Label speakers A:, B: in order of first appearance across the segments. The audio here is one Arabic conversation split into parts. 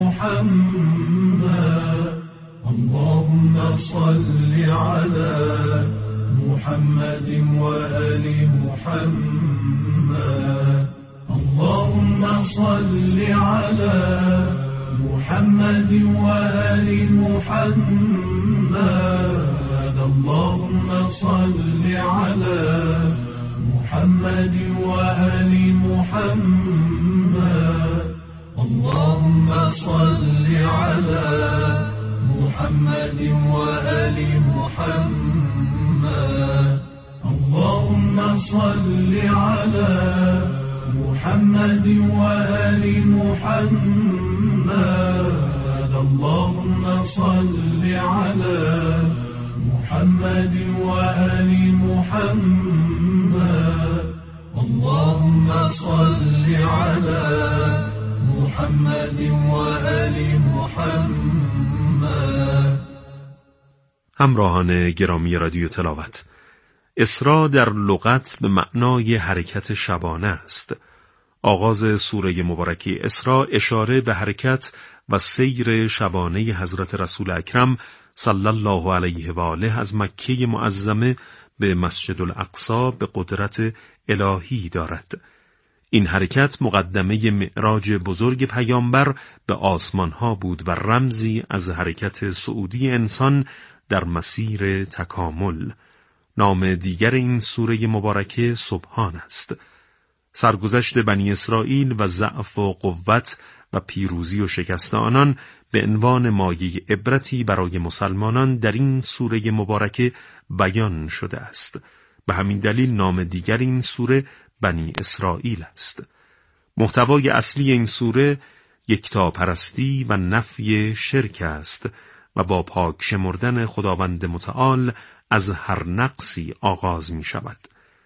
A: محمد اللهم صل على محمد وآل محمد اللهم صل على محمد وآل محمد اللهم صل على محمد وآل محمد اللهم صل على محمد وآل محمد اللهم صل على محمد وآل محمد اللهم صل على محمد وآل محمد اللهم صل على محمد وآل محمد.
B: همراهان گرامی رادیو تلاوت، اسراء در لغت به معنای حرکت شبانه است. آغاز سوره مبارکه اسراء اشاره به حرکت و سیر شبانه حضرت رسول اکرم صلی الله علیه و آله از مکه معظمه به مسجد الاقصی به قدرت الهی دارد. این حرکت مقدمه معراج بزرگ پیامبر به آسمان ها بود و رمزی از حرکت صعودی انسان در مسیر تکامل. نام دیگر این سوره مبارکه سبحان است. سرگذشت بنی اسرائیل و ضعف و قوت و پیروزی و شکست آنان به عنوان مایه عبرتی برای مسلمانان در این سوره مبارکه بیان شده است. به همین دلیل نام دیگر این سوره بنی اسرائیل است. محتوای اصلی این سوره یکتاپرستی و نفی شرک است و با پاک شمردن خداوند متعال از هر نقصی آغاز می شود.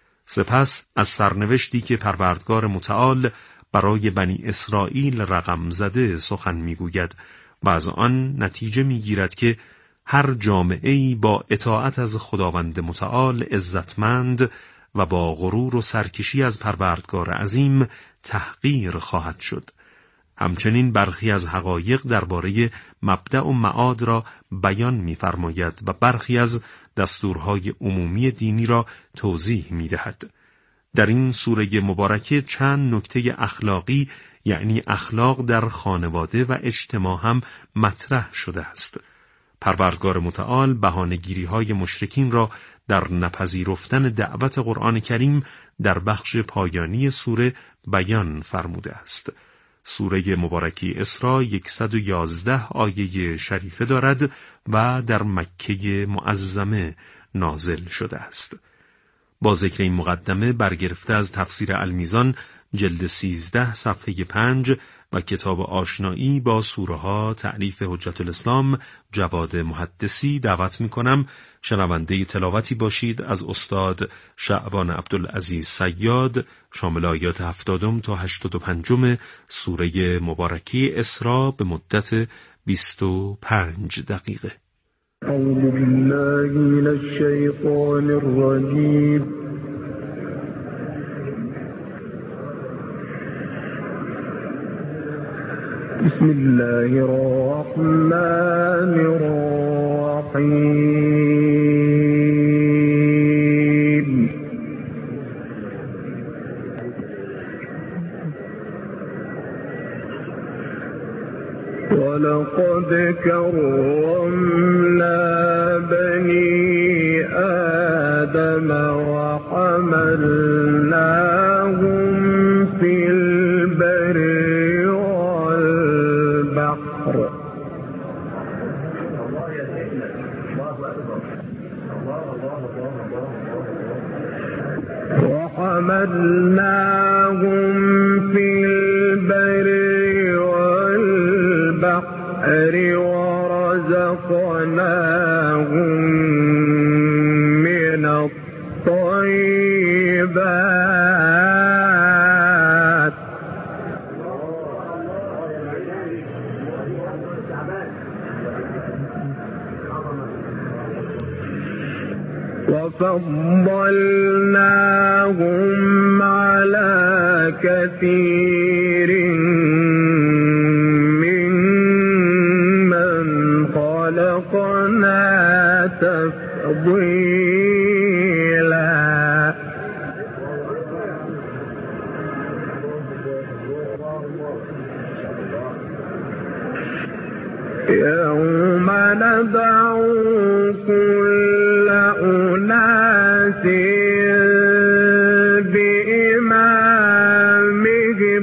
B: سپس از سرنوشتی که پروردگار متعال برای بنی اسرائیل رقم زده سخن می گوید و از آن نتیجه می گیرد که هر جامعه‌ای با اطاعت از خداوند متعال عزتمند و با غرور و سرکشی از پروردگار عظیم تحقیر خواهد شد. همچنین برخی از حقایق درباره مبدأ و معاد را بیان می‌فرماید و برخی از دستورهای عمومی دینی را توضیح می‌دهد. در این سوره مبارکه چند نکته اخلاقی یعنی اخلاق در خانواده و اجتماع هم مطرح شده است. پروردگار متعال بهانه‌گیری‌های مشرکین را در نپذیرفتن دعوت قرآن کریم در بخش پایانی سوره بیان فرموده است. سوره مبارکه اسراء 111 آیه شریفه دارد و در مکه معظمه نازل شده است. با ذکر این مقدمه برگرفته از تفسیر المیزان جلد 13 صفحه 5 و کتاب آشنایی با سوره ها تألیف حجت الاسلام جواد محدثی دعوت می کنم شنونده تلاوتی باشید از استاد شعبان عبدالعزیز صیاد شامل آیات 70 تا 85 سوره مبارکه اسراء به مدت 25 دقیقه.
A: اعوذ بالله من الشیطان الرجیم. بسم الله الرحمن الرحیم. ولقد كرمنا بني آدم وحملناهم في البر والبحر ورزقناهم من الطيبات وفضلناهم على كثير من تفضيلا يوم ندعو كل أناس بإمامهم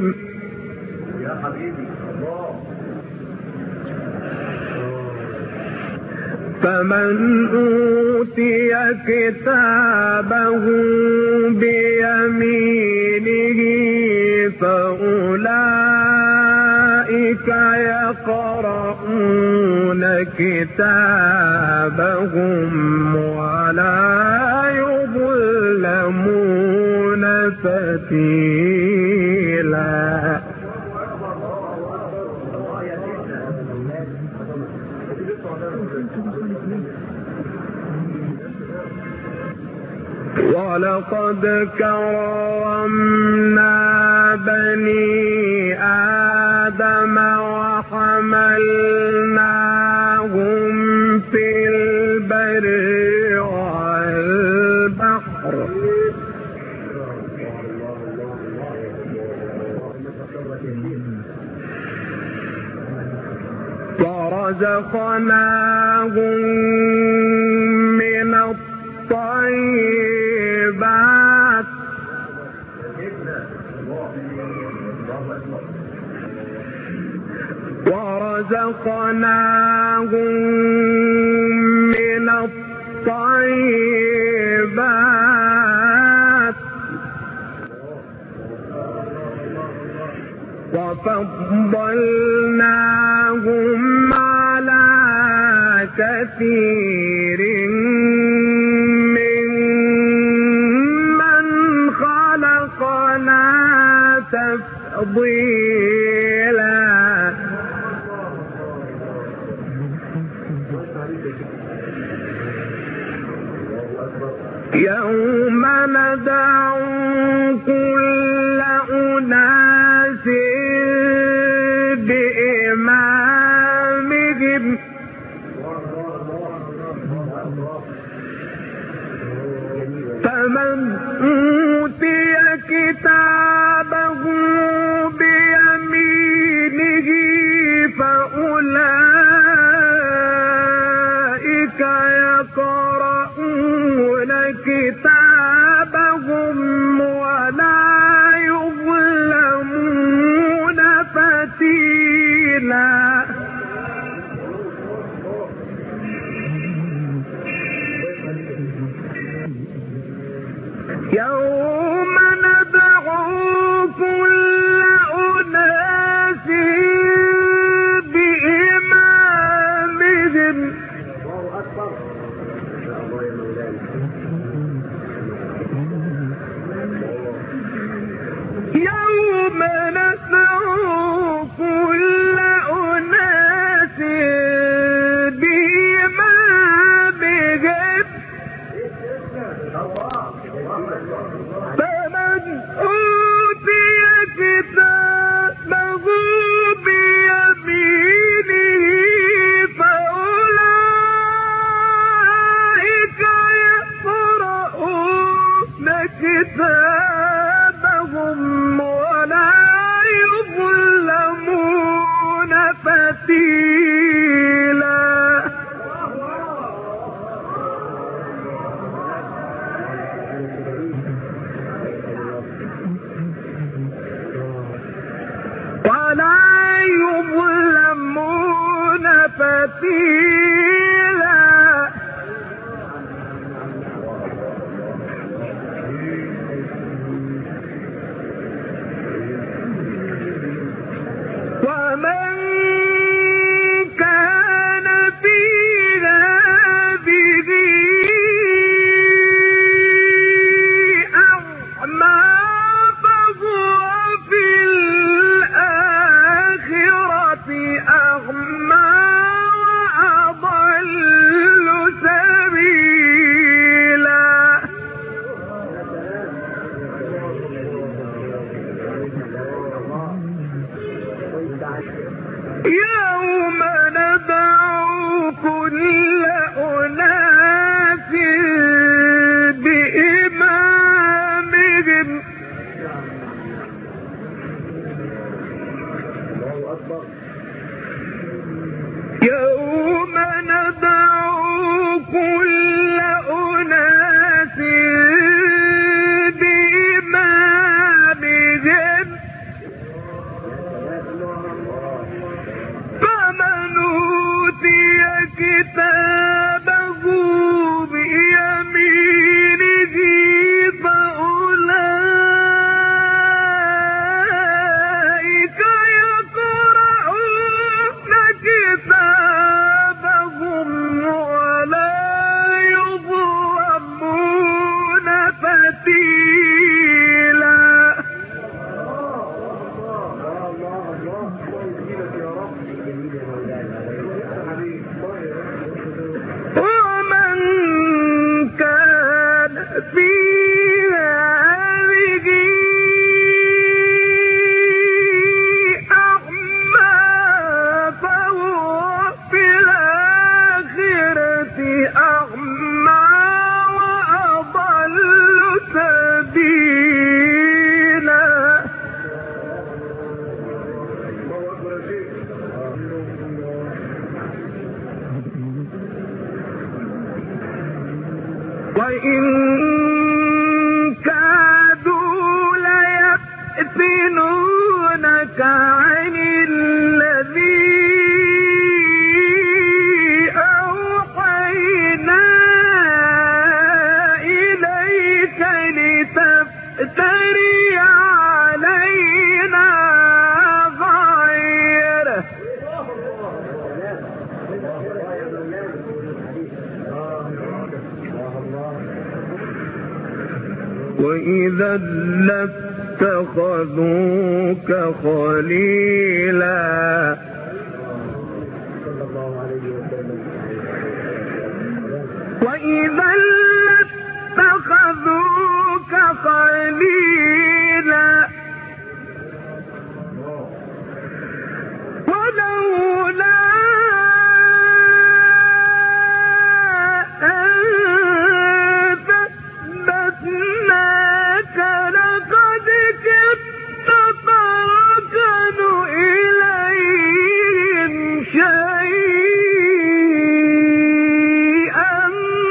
A: فمن أوتي كتابه بيمينه فأولئك يقرؤون كتابهم ولا يظلمون فتيلا ولقد كرمنا بني آدم وحملناهم في البر والبحر ورزقناهم من الطيبات وفضلناهم على كثير ممن خلقنا تفضيلا يوم ندعو كل أناس بإمامهم فمن أوتي كتابه بيمينه فأولئك يقرؤون كتابهم ولا يظلمون فتيلا يوم ندعو كل أناس بإمامهم يوم ندعو كل أناس بإمامهم فمن أوتي كتابه بيمينه فأولئك يقرؤون كتابهم ولا يظلمون فتيلا فتيلا ومن كان في هذه أعمى فهو في الآخرة أعمى يوم ندعو كل أناس كتابه بيمينه فأولئك يقرؤون كتابهم ولا يظلمون فتيلا. ومن كان في هذه أعمى فهو في الآخرة أعمى وأضل سبيلا. وإن كادوا ليفتنونك عن الذي أوحينا إليك لتفتري علينا غيره. وإذا لاتخذوك خليلا. وإذا لاتخذوك خليلا ولولا لقد كدت تركن إليهم شيئا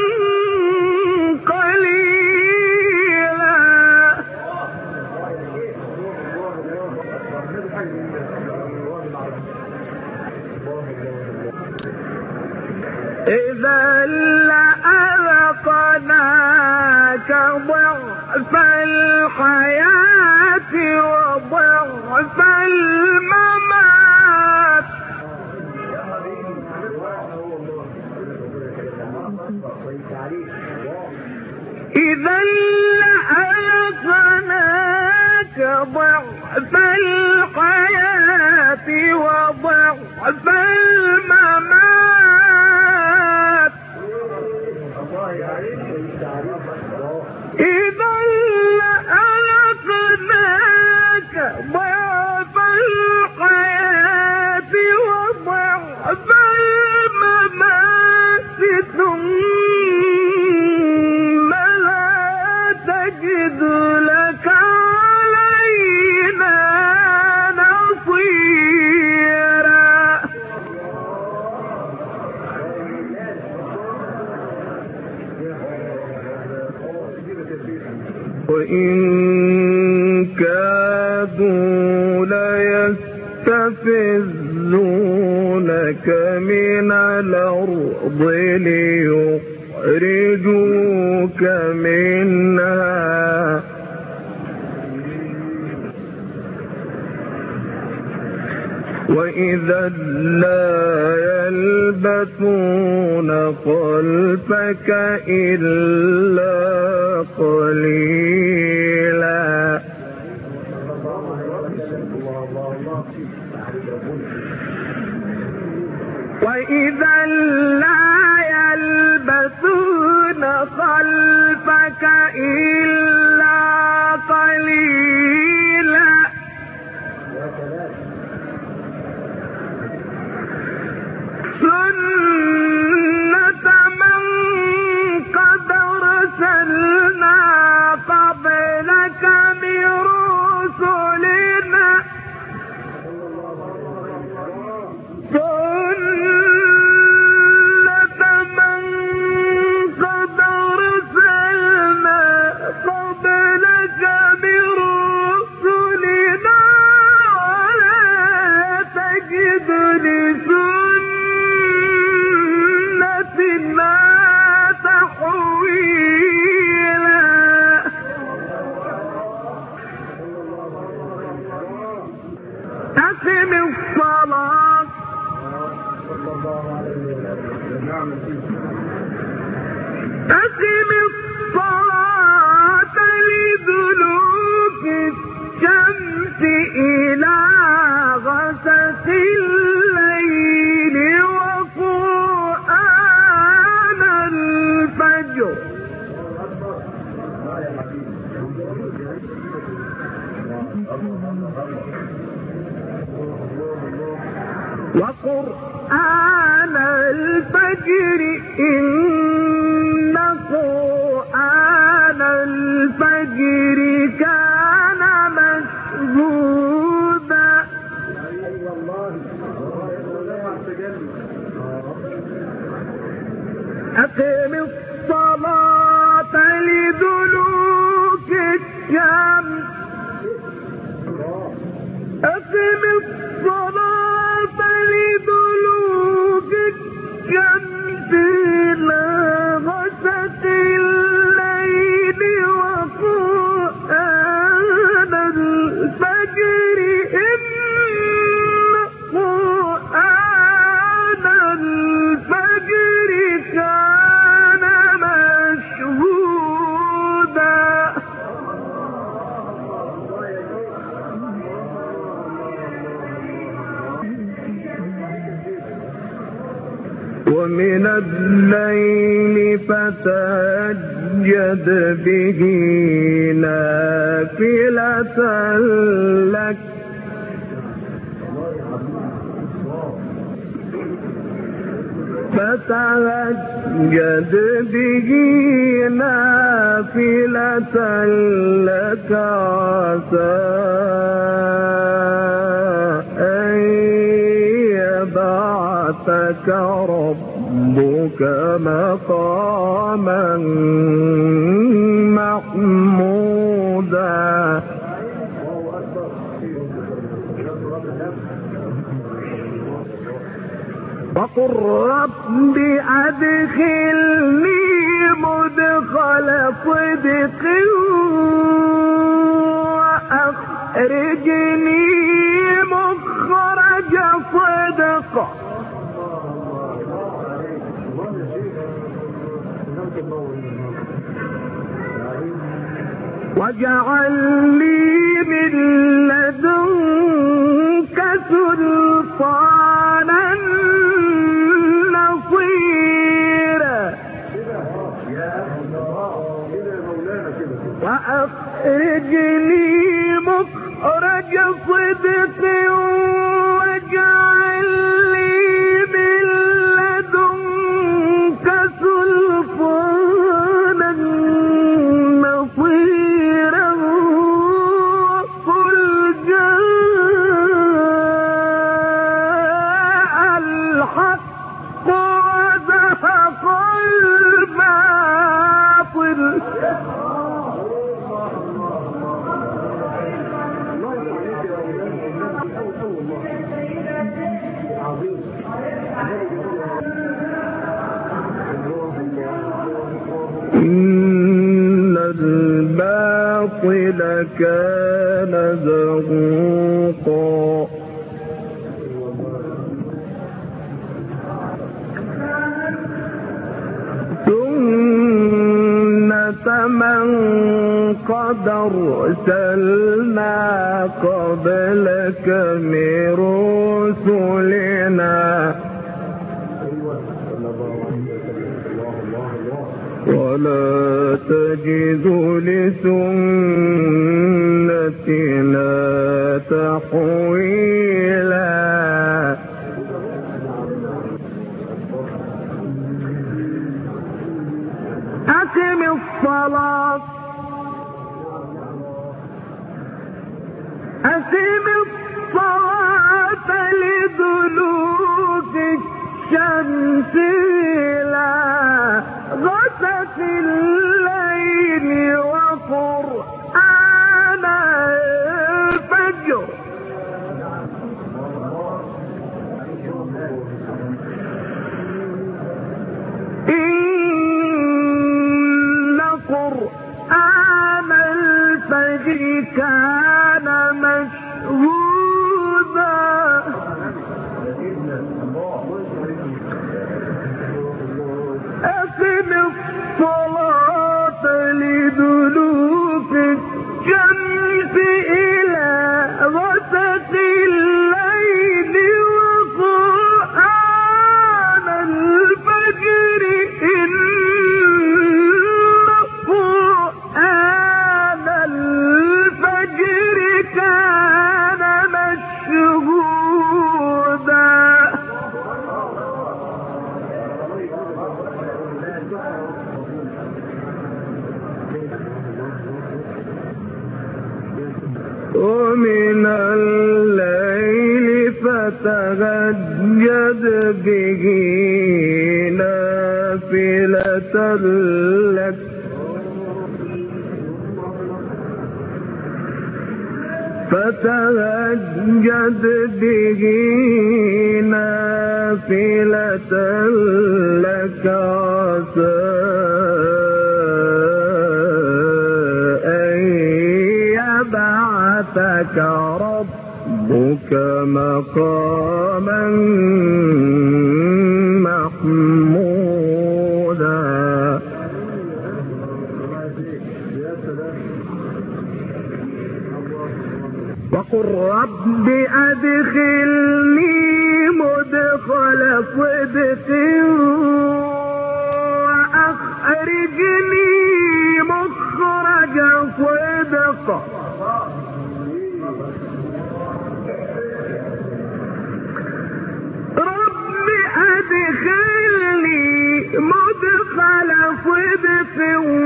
A: قليلا. إذا لأذقناك ضعف الحياة وضعف الممات. إذا لأذقناك ضعف الحياة وضعف الممات. إذا لأذقناك ضعف الحياة وضعف الممات ثم لا تجد لك علينا نصيرا. وإن كادوا ليستفزونك من الأرض ليخرجوك منها. وإذا لا يلبثون خلفك إلا قليلا. وإذا لا يلبثون خلفك إلا قليلا. سنة من قد أرسلنا قبلك من رسلنا. سنة من قد أرسلنا قبلك من رسلنا أقم الصلاة لدلوك الشمس إلى غسق الليل وقرآن الفجر إن قرآن الفجر كان مشهودا أقم الصلاة لدلوك الشمس أقم الصلاة لدلوك الشمس إلى غسق الليل وقرآن الفجر إن قرآن الفجر كان مشهودا ومن الليل فتهجد به نافلة لك فتهجد به نافلة لك عسى أن يبعثك ربك مقاما محمودا وقل رب أدخلني مدخل صدق وأخرجني مخرج صدق واجعل لي من لدنك سلطانا نصيرا وأخرجني مخرج صدق واجعل لي من لدنك سلطانا نصيرا قل جاء الحق وزهق الباطل إن الباطل كان زهوقا سنة من قد أرسلنا قبلك من رسلنا ولا تجد لسنتنا تحويلا أقم الصلاة لدلوك الشمس إلى غسق الليل وقرآن الفجر إن قرآن به نافلة لك فتهجد به نافلة لك عسى أن يبعثك ربك مقاما محمودا. وقل رب أدخلني مدخل صدق وأخرجني مخرج صدق رب أدخلني مدخل صدق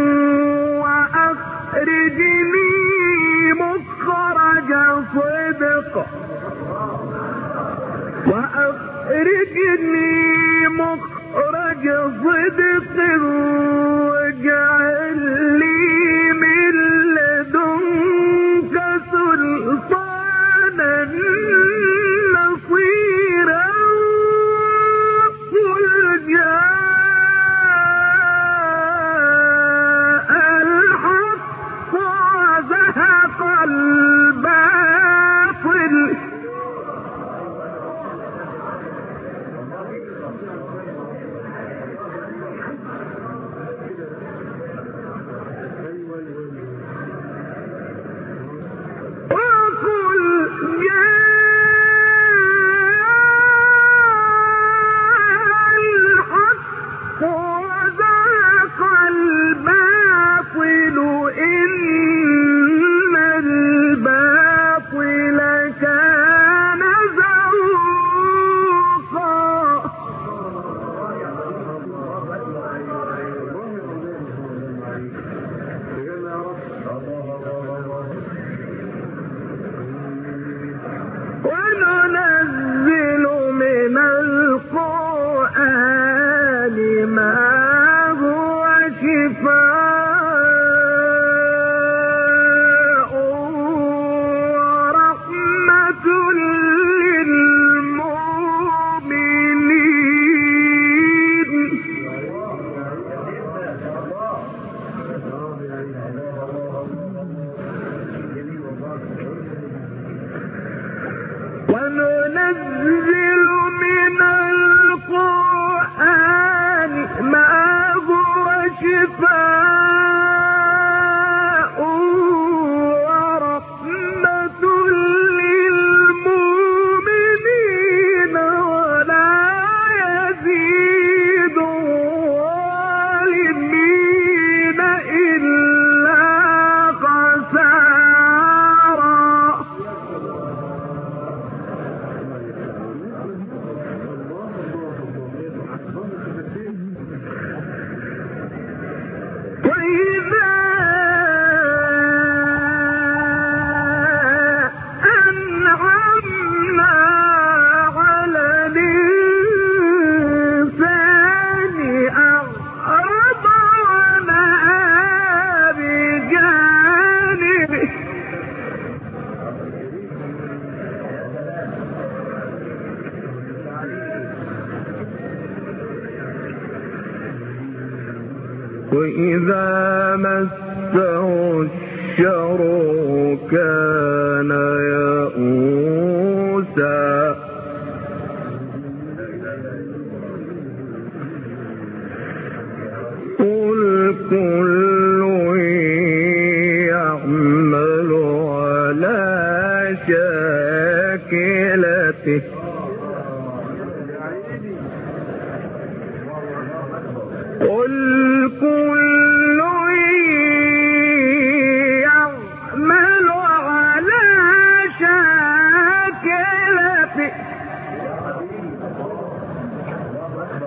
A: وأخرجني مخرج صدق صدق واجعل لي من لدنك سلطانا نصيرا. قل جاء الحق وزهق الباطل وننزل من القرآن ما هو شفاء ورحمة للمؤمنين وننزل من القرآن ما هو شفاء ورحمة للمؤمنين ولا يزيد الظالمين إلا خسارا. وإذا أنعمنا على الإنسان أعرض ونأى بجانبه وإذا مسه الشر كان يئوسا قل كل يعمل على شاكلته قل كل يعمل على شاكلته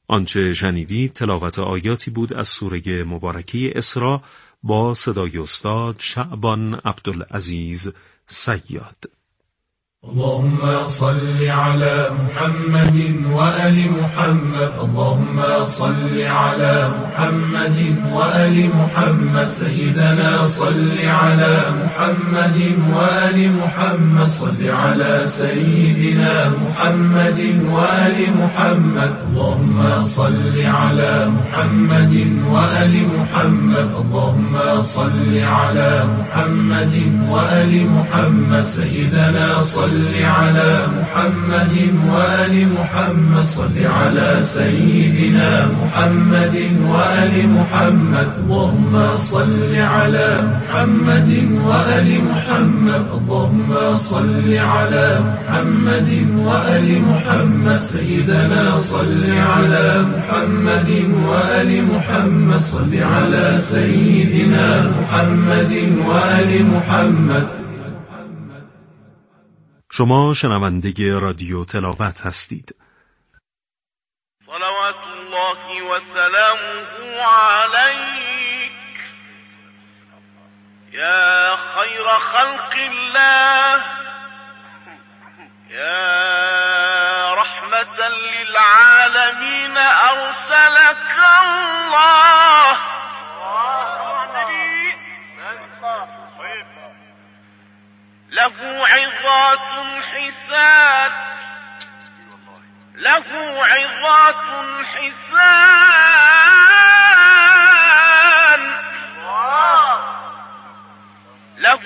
B: آنچه شنیدید تلاوت آیاتی بود از سوره مبارکه اسراء با صدای استاد شعبان عبدالعزیز صیاد.
C: اللهم صل على محمد وآل محمد. اللهم صل على محمد وآل محمد. سيدنا صل على محمد وآل محمد. صل على سيدنا محمد وآل محمد. اللهم صل على محمد وآل محمد. اللهم صل على محمد وآل محمد. سيدنا صل على محمد وآل محمد. صل على سيدنا محمد وآل محمد. اللهم صل على محمد وآل محمد. اللهم صل على محمد وآل محمد. سيدنا صل على محمد وآل محمد. صل على سيدنا محمد وآل محمد.
B: شما شنونده رادیو تلاوت هستید.
D: صلوات الله و سلامه علیک یا خیر خلق الله یا رحمة للعالمین ارسلك الله. له عظات حسان له عظات حسان له